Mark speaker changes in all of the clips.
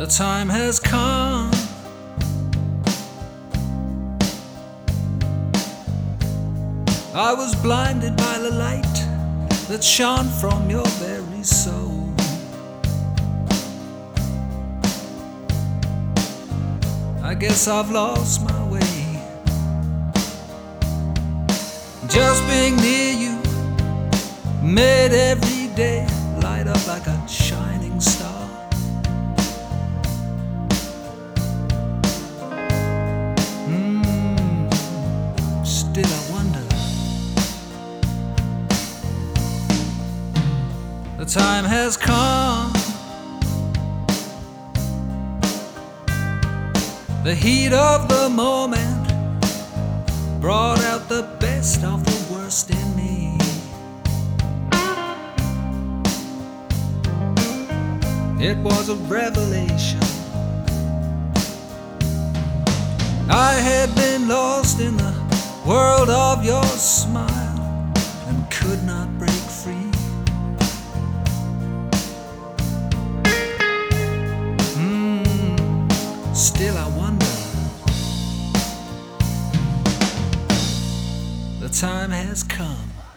Speaker 1: time has come. I was blinded by the light that shone from your very soul. I guess I've lost my way. Just being near you made every day light up like a shining star. Still I wonder. The time has come. The heat of the moment brought out the best of the worst in me. It was a revelation. I had been lost in the world of your smile and could not break free. Still I wonder. The time has come.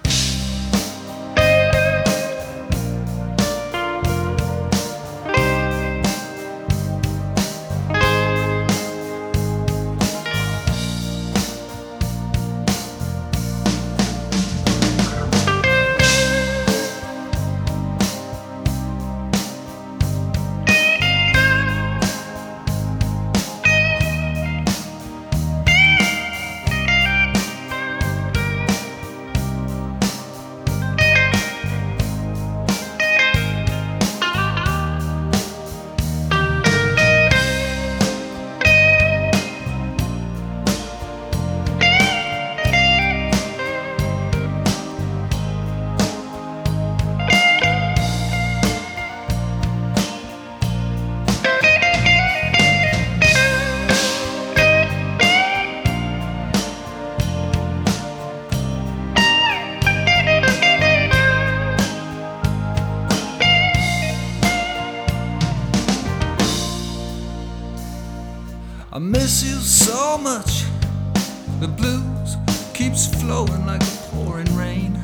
Speaker 1: I miss you so much. The blues keeps flowing like a pouring rain.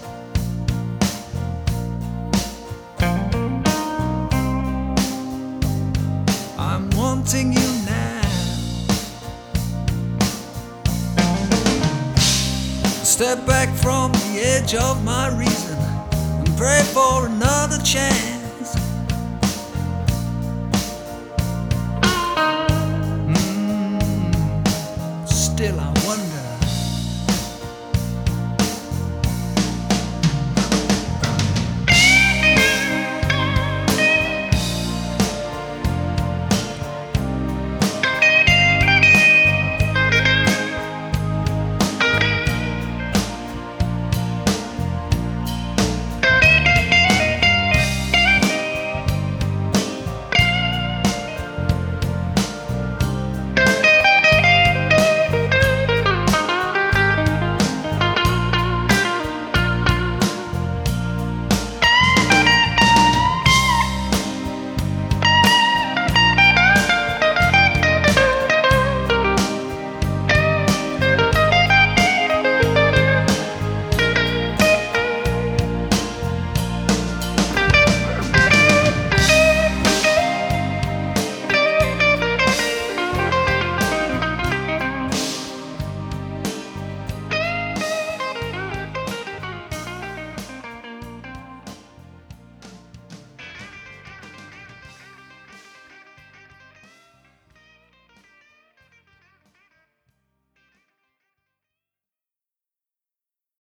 Speaker 1: I'm wanting you now. Step back from the edge of my reason and pray for another chance. Still